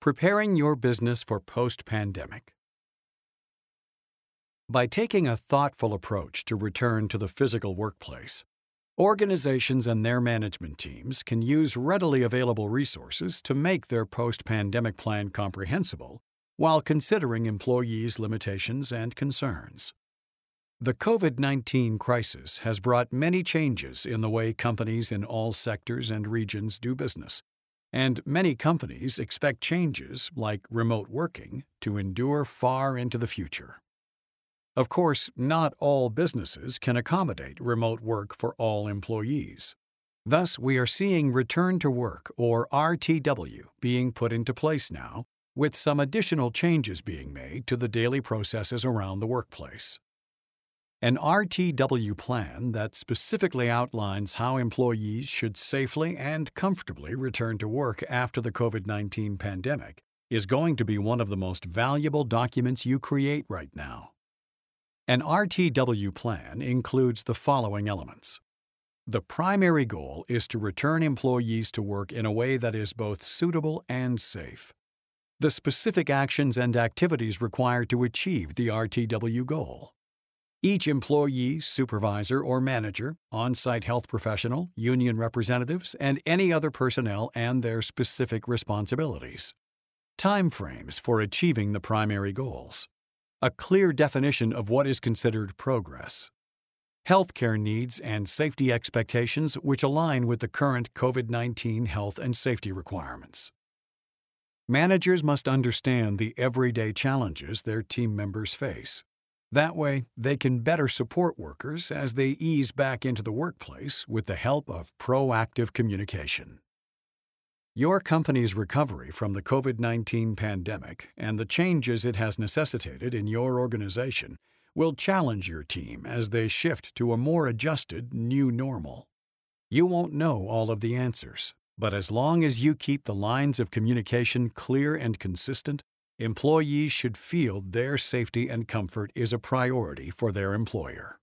Preparing your business for post-pandemic. By taking a thoughtful approach to return to the physical workplace, organizations and their management teams can use readily available resources to make their post-pandemic plan comprehensible while considering employees' limitations and concerns. The COVID-19 crisis has brought many changes in the way companies in all sectors and regions do business, and many companies expect changes, like remote working, to endure far into the future. Of course, not all businesses can accommodate remote work for all employees. Thus, we are seeing Return to Work, or RTW, being put into place now, with some additional changes being made to the daily processes around the workplace. An RTW plan that specifically outlines how employees should safely and comfortably return to work after the COVID-19 pandemic is going to be one of the most valuable documents you create right now. An RTW plan includes the following elements. The primary goal is to return employees to work in a way that is both suitable and safe. The specific actions and activities required to achieve the RTW goal. Each employee, supervisor, or manager, on-site health professional, union representatives, and any other personnel and their specific responsibilities. Timeframes for achieving the primary goals. A clear definition of what is considered progress. Healthcare needs and safety expectations which align with the current COVID-19 health and safety requirements. Managers must understand the everyday challenges their team members face. That way, they can better support workers as they ease back into the workplace with the help of proactive communication. Your company's recovery from the COVID-19 pandemic and the changes it has necessitated in your organization will challenge your team as they shift to a more adjusted new normal. You won't know all of the answers, but as long as you keep the lines of communication clear and consistent, employees should feel their safety and comfort is a priority for their employer.